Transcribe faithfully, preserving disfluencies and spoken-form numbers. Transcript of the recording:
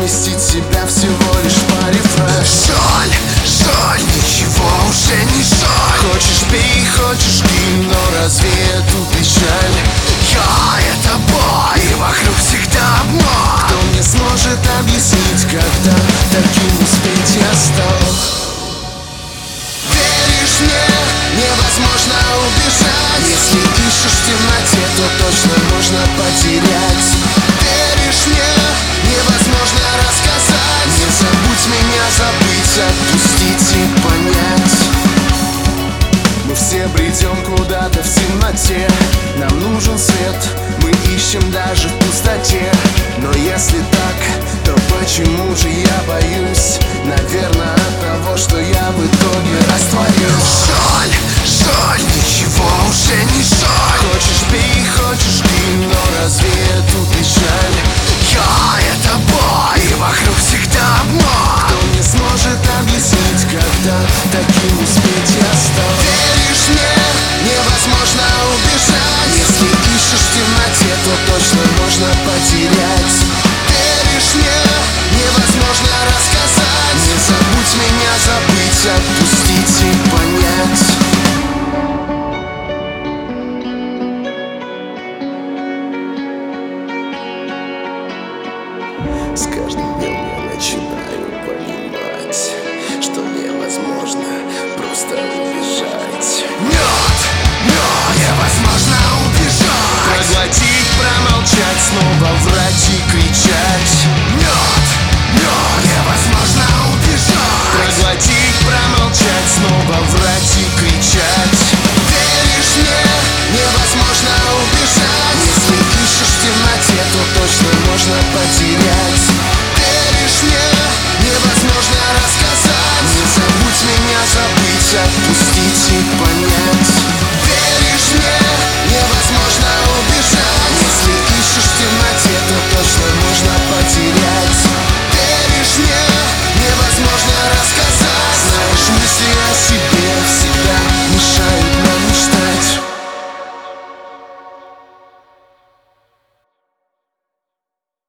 заместить себя всего лишь по рефрену. Жаль, жаль, ничего уже не жаль. Хочешь пей, хочешь гимн, но разве эту печаль? Я — это боль, и вокруг всегда обман. Кто мне сможет объяснить, когда таким успеть я стал? Веришь мне, невозможно убежать. Если ищешь в темноте, то точно можно потерять. Веришь мне, невозможно рассказать. Не забудь меня, забыть, отпустить и понять. Мы все бредем куда-то в темноте. Нам нужен свет, мы ищем даже в пустоте. Но если так, то почему же я боюсь? Наверное, от того, что я в итоге растворюсь. Жаль, жаль, ничего уже не жаль. Хочешь пей, хочешь гимн, но разве эту печаль? Я — это боль, и вокруг всегда обман. Кто мне сможет объяснить, когда таким успеть я стал? Веришь мне, невозможно убежать. Если ищешь в темноте, то точно можно потерять. Веришь мне, невозможно рассказать. Не забудь меня, забыть, отпустить и понять. С каждым днем я начинаю понимать, что невозможно просто убежать. Нет, нет, невозможно убежать. Проглотить, промолчать, снова врать и кричать. Нет, нет,